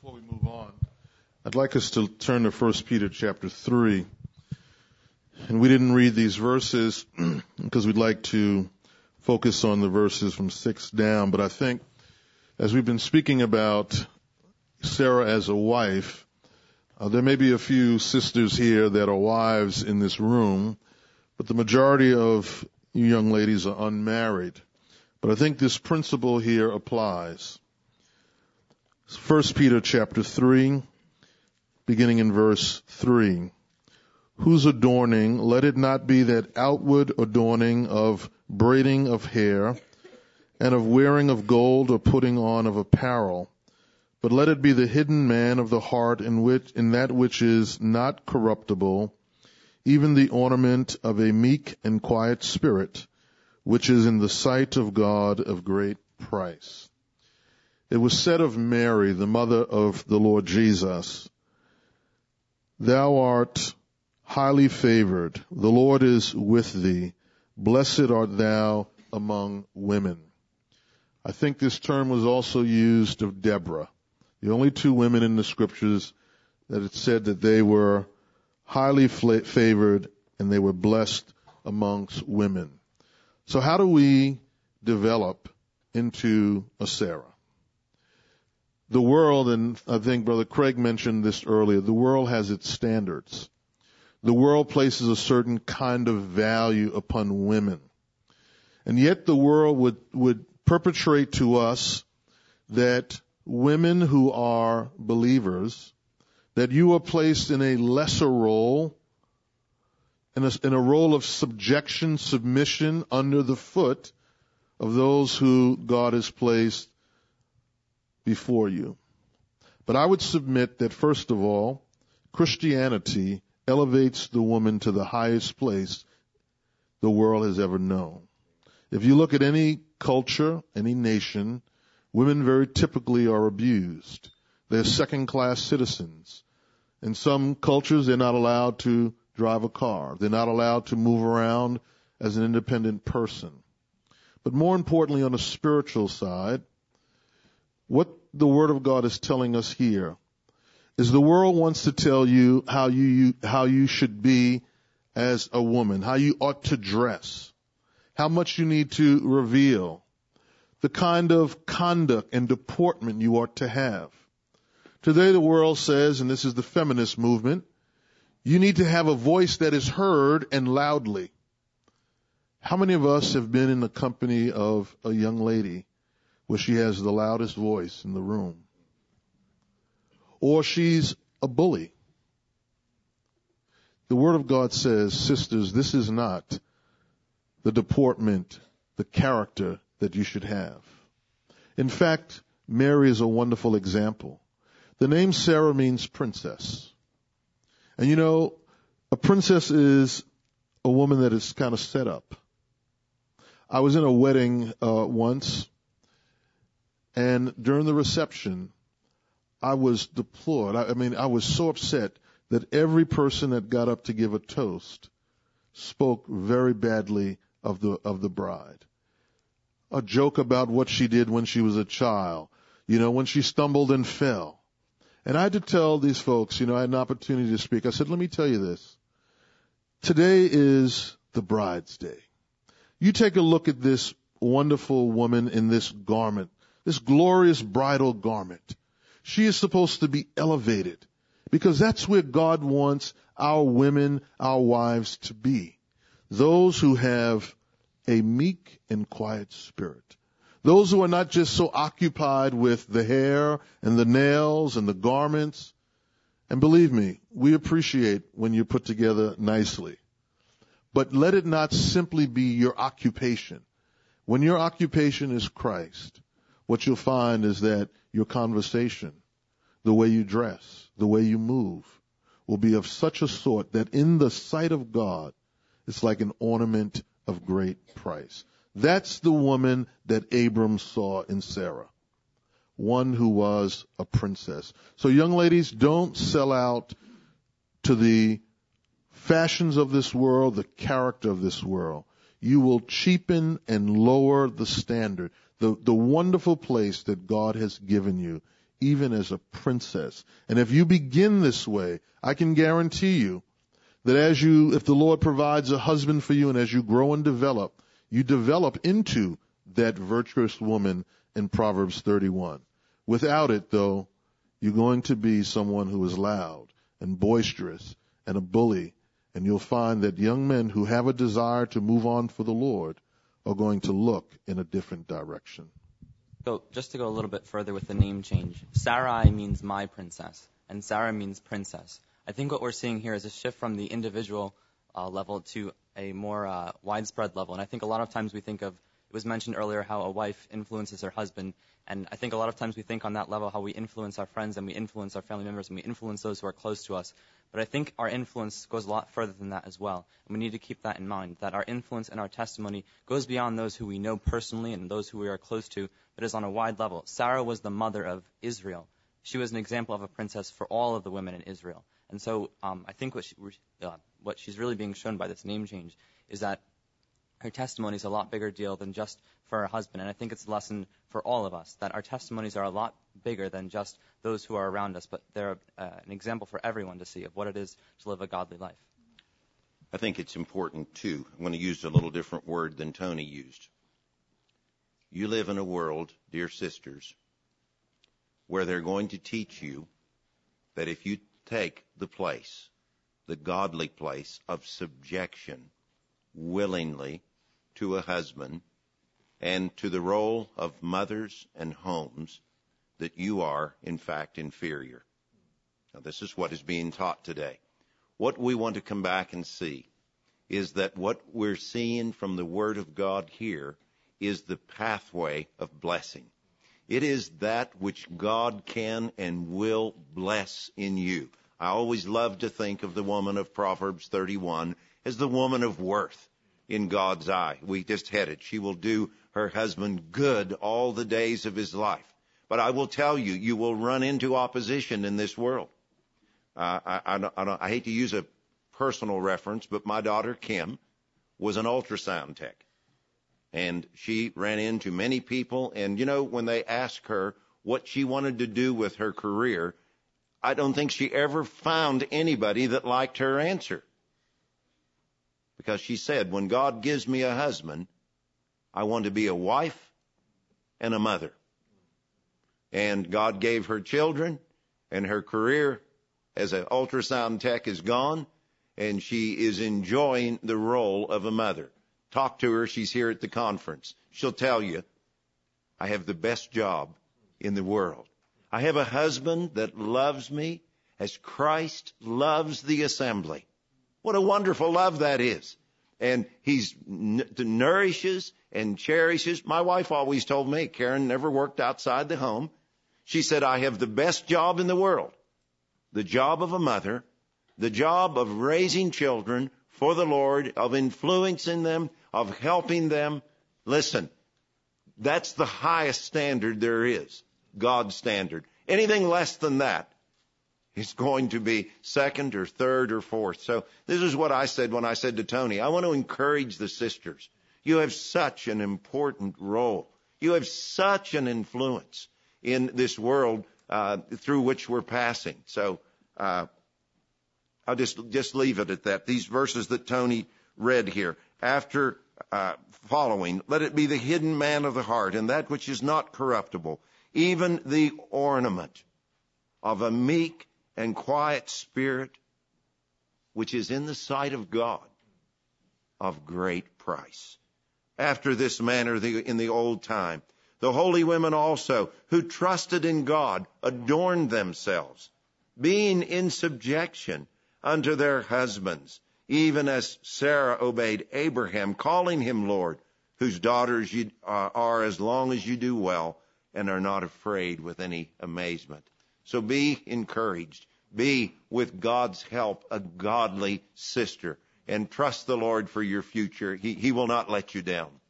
before we move on, I'd like us to turn to 1 Peter chapter 3. And we didn't read these verses because we'd like to focus on the verses from 6 down. But I think as we've been speaking about Sarah as a wife, there may be a few sisters here that are wives in this room, but the majority of you young ladies are unmarried. But I think this principle here applies. 1 Peter chapter 3, beginning in verse 3. Whose adorning, let it not be that outward adorning of braiding of hair and of wearing of gold or putting on of apparel, but let it be the hidden man of the heart in that which is not corruptible, even the ornament of a meek and quiet spirit, which is in the sight of God of great price. It was said of Mary, the mother of the Lord Jesus, "Thou art highly favored. The Lord is with thee. Blessed art thou among women." I think this term was also used of Deborah, the only two women in the scriptures that it said that they were highly favored and they were blessed amongst women. So how do we develop into a Sarah? The world, and I think Brother Craig mentioned this earlier, the world has its standards. The world places a certain kind of value upon women. And yet the world would perpetrate to us that women who are believers, that you are placed in a lesser role, in a role of submission under the foot of those who God has placed before you. But I would submit that, first of all, Christianity elevates the woman to the highest place the world has ever known. If you look at any culture, any nation, women very typically are abused. They're second-class citizens. In some cultures, they're not allowed to drive a car. They're not allowed to move around as an independent person. But more importantly, on the spiritual side, what the Word of God is telling us here is the world wants to tell you how you should be as a woman, how you ought to dress, how much you need to reveal, the kind of conduct and deportment you ought to have. Today the world says, and this is the feminist movement, you need to have a voice that is heard and loudly. How many of us have been in the company of a young lady where she has the loudest voice in the room? Or she's a bully. The Word of God says, sisters, this is not the deportment, the character that you should have. In fact, Mary is a wonderful example. The name Sarah means princess. And you know, a princess is a woman that is kind of set up. I was in a wedding once, and during the reception, I was deplored. I was so upset that every person that got up to give a toast spoke very badly of the bride. A joke about what she did when she was a child, when she stumbled and fell. And I had to tell these folks, I had an opportunity to speak. I said, let me tell you this. Today is the bride's day. You take a look at this wonderful woman in this garment, this glorious bridal garment. She is supposed to be elevated because that's where God wants our women, our wives to be. Those who have a meek and quiet spirit. Those who are not just so occupied with the hair and the nails and the garments. And believe me, we appreciate when you're put together nicely. But let it not simply be your occupation. When your occupation is Christ, what you'll find is that your conversation, the way you dress, the way you move, will be of such a sort that in the sight of God, it's like an ornament of great price. That's the woman that Abram saw in Sarah, one who was a princess. So young ladies, don't sell out to the fashions of this world, the character of this world. You will cheapen and lower the standard, the wonderful place that God has given you even as a princess. And if you begin this way, I can guarantee you that if the Lord provides a husband for you and as you grow and develop, you develop into that virtuous woman in Proverbs 31. Without it, though, you're going to be someone who is loud and boisterous and a bully, and you'll find that young men who have a desire to move on for the Lord are going to look in a different direction. So just to go a little bit further with the name change, Sarai means my princess, and Sarah means princess. I think what we're seeing here is a shift from the individual level to a more widespread level. And I think a lot of times we think of, it was mentioned earlier, how a wife influences her husband. And I think a lot of times we think on that level how we influence our friends and we influence our family members and we influence those who are close to us. But I think our influence goes a lot further than that as well. And we need to keep that in mind, that our influence and our testimony goes beyond those who we know personally and those who we are close to, but is on a wide level. Sarah was the mother of Israel. She was an example of a princess for all of the women in Israel. And so I think what she's really being shown by this name change is that her testimony is a lot bigger deal than just for her husband. And I think it's a lesson for all of us, that our testimonies are a lot bigger than just those who are around us, but they're an example for everyone to see of what it is to live a godly life. I think it's important, too. I'm going to use a little different word than Tony used. You live in a world, dear sisters, where they're going to teach you that if you take the place, the godly place of subjection willingly to a husband and to the role of mothers and homes, that you are, in fact, inferior. Now, this is what is being taught today. What we want to come back and see is that what we're seeing from the Word of God here is the pathway of blessing. It is that which God can and will bless in you. I always love to think of the woman of Proverbs 31 as the woman of worth in God's eye. We just had it. She will do her husband good all the days of his life. But I will tell you, you will run into opposition in this world. I hate to use a personal reference, but my daughter, Kim, was an ultrasound tech. And she ran into many people. And, you know, when they asked her what she wanted to do with her career, I don't think she ever found anybody that liked her answer. Because she said, when God gives me a husband, I want to be a wife and a mother. And God gave her children, and her career as an ultrasound tech is gone, and she is enjoying the role of a mother. Talk to her. She's here at the conference. She'll tell you, I have the best job in the world. I have a husband that loves me as Christ loves the assembly. What a wonderful love that is. And he nourishes and cherishes. My wife always told me, Karen never worked outside the home. She said, I have the best job in the world. The job of a mother, the job of raising children for the Lord, of influencing them, of helping them. Listen, that's the highest standard there is, God's standard. Anything less than that is going to be second or third or fourth. So this is what I said when I said to Tony, I want to encourage the sisters. You have such an important role. You have such an influence in this world through which we're passing. So I'll just leave it at that. These verses that Tony read here, after following, let it be the hidden man of the heart, and that which is not corruptible, even the ornament of a meek and quiet spirit, which is in the sight of God of great price. After this manner in the old time, the holy women also, who trusted in God, adorned themselves, being in subjection unto their husbands, even as Sarah obeyed Abraham, calling him Lord, whose daughters you are as long as you do well and are not afraid with any amazement. So be encouraged. Be, with God's help, a godly sister, and trust the Lord for your future. He will not let you down.